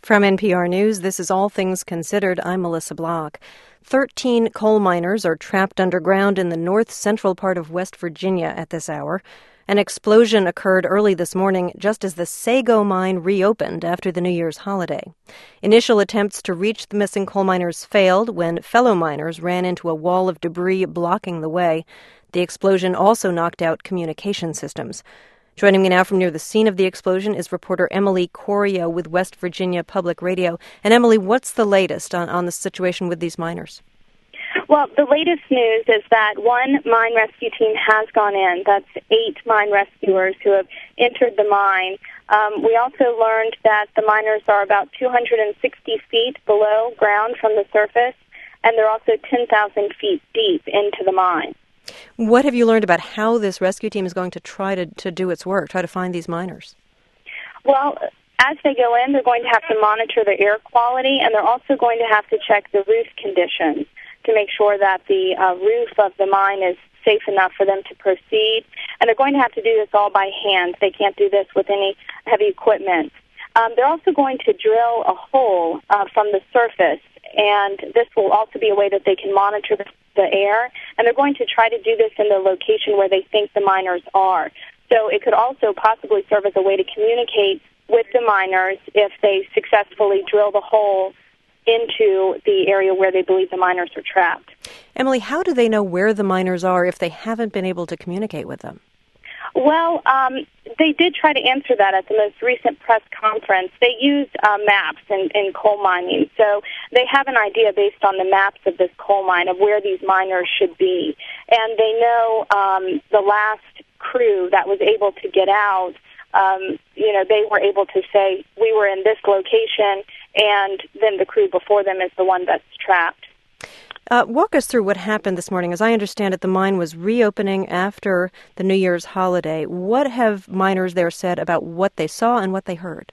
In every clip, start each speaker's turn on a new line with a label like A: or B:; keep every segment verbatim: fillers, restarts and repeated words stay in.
A: From N P R News, this is All Things Considered. I'm Melissa Block. Thirteen coal miners are trapped underground in the north-central part of West Virginia at this hour. An explosion occurred early this morning just as the Sago mine reopened after the New Year's holiday. Initial attempts to reach the missing coal miners failed when fellow miners ran into a wall of debris blocking the way. The explosion also knocked out communication systems. Joining me now from near the scene of the explosion is reporter Emily Corio with West Virginia Public Radio. And Emily, what's the latest on, on the situation with these miners?
B: Well, the latest news is that one mine rescue team has gone in. That's eight mine rescuers who have entered the mine. Um, we also learned that the miners are about two hundred sixty feet below ground from the surface, and they're also ten thousand feet deep into the mine.
A: What have you learned about how this rescue team is going to try to, to do its work, try to find these miners?
B: Well, as they go in, they're going to have to monitor the air quality, and they're also going to have to check the roof conditions to make sure that the uh, roof of the mine is safe enough for them to proceed. And they're going to have to do this all by hand. They can't do this with any heavy equipment. Um, they're also going to drill a hole uh, from the surface, and this will also be a way that they can monitor the, the air. And they're going to try to do this in the location where they think the miners are. So it could also possibly serve as a way to communicate with the miners if they successfully drill the hole into the area where they believe the miners are trapped.
A: Emily, how do they know where the miners are if they haven't been able to communicate with them?
B: Well, um, they did try to answer that at the most recent press conference. They use uh, maps in, in coal mining, so they have an idea based on the maps of this coal mine of where these miners should be. And they know um, the last crew that was able to get out, um, you know, they were able to say, we were in this location, and then the crew before them is the one that's trapped.
A: Uh, walk us through what happened this morning. As I understand it, the mine was reopening after the New Year's holiday. What have miners there said about what they saw and what they heard?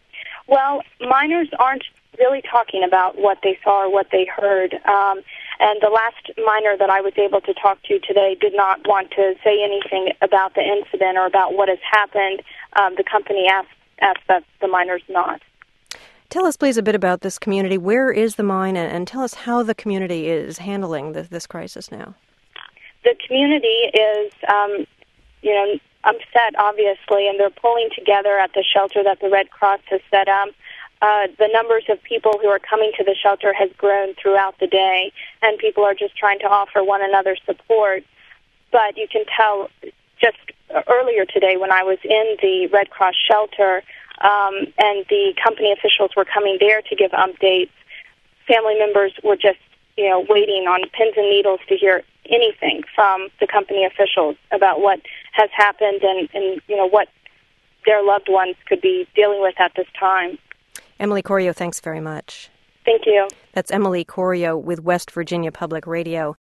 B: Well, miners aren't really talking about what they saw or what they heard. Um, and the last miner that I was able to talk to today did not want to say anything about the incident or about what has happened. Um, the company asked, asked that the miners not.
A: Tell us, please, a bit about this community. Where is the mine, and, and tell us how the community is handling this, this crisis now.
B: The community is, um, you know, upset, obviously, and they're pulling together at the shelter that the Red Cross has set up. Uh, the numbers of people who are coming to the shelter has grown throughout the day, and people are just trying to offer one another support. But you can tell just earlier today when I was in the Red Cross shelter, Um, and the company officials were coming there to give updates, family members were just, you know, waiting on pins and needles to hear anything from the company officials about what has happened and, and you know, what their loved ones could be dealing with at this time.
A: Emily Corio, thanks very much.
B: Thank you.
A: That's Emily Corio with West Virginia Public Radio.